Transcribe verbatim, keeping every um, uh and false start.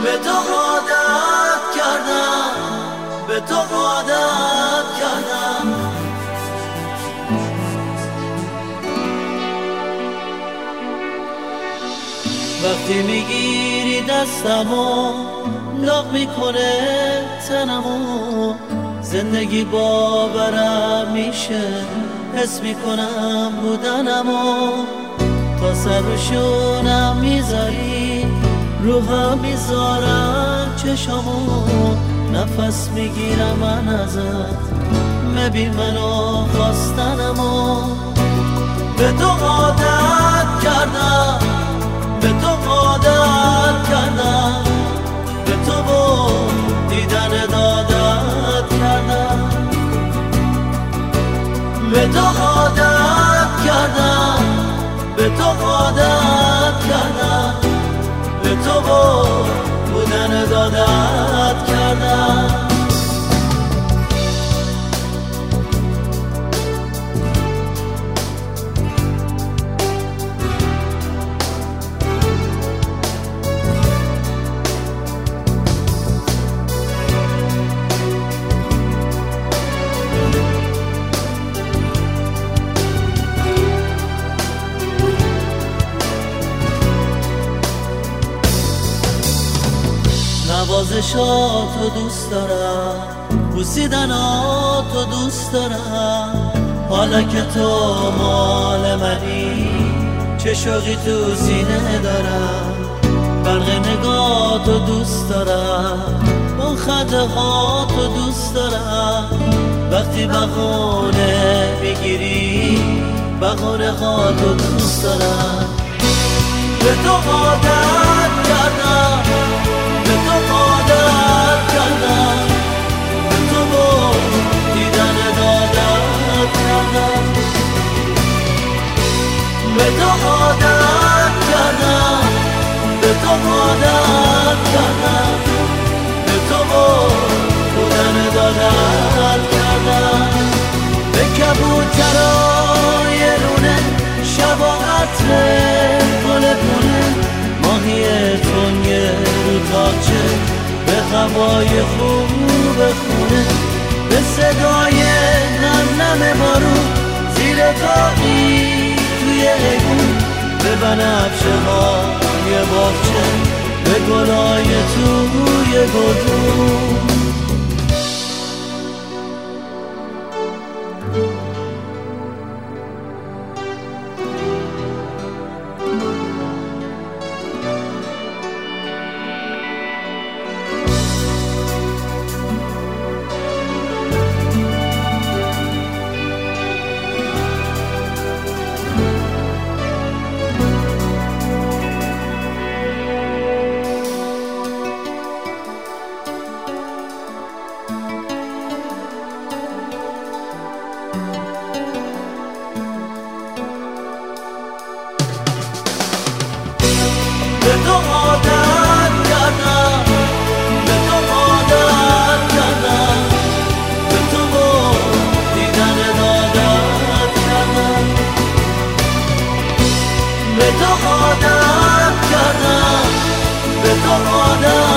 به تو عادت کردم، به تو عادت کردم. وقتی میگیری دستمو داغ میکنه تنمو، زندگی باورم میشه، حس میکنم بودنمو. تا سر و شونم میذاری، روحم میذارم چشمو، نفس میگیرم من ازت، مبین منو خواستنمو. به تو عادت کردم، به تو عادت کردم، به تو با دیدن عادت کردم. به تو عادت کردم، به تو عادت کردم، به تو با بودن عادت کردم. نوازشاتو دوست دارم، بوسیدناتو دوست دارم. حالا که تو مال منی، چه شوقی تو سینه دارم. برق نگاهتو دوست دارم، اون خنده هاتو دوست دارم. وقتی بهونه میگیری، بهونه هاتو دوست دارم. به تو عادت کردم، به تو عادت کردم، به تو با دیدن عادت کردم. به تو عادت کردم، به تو عادت کردم، به تو با بودن عادت کردم. به کبوترای رونه، شب و عطر گل پونه، ماهی تنگ رو تاچه، به هوای خوب خونه، به صدای نم نم بارون زیر تاقی توی ایگون، به بنفشه های باغچه، به گلای توی گلدون. به تو عادت کردم، به تو عادت کردم، به تو با دیدن عادت کردم. به تو عادت کردم، به تو عادت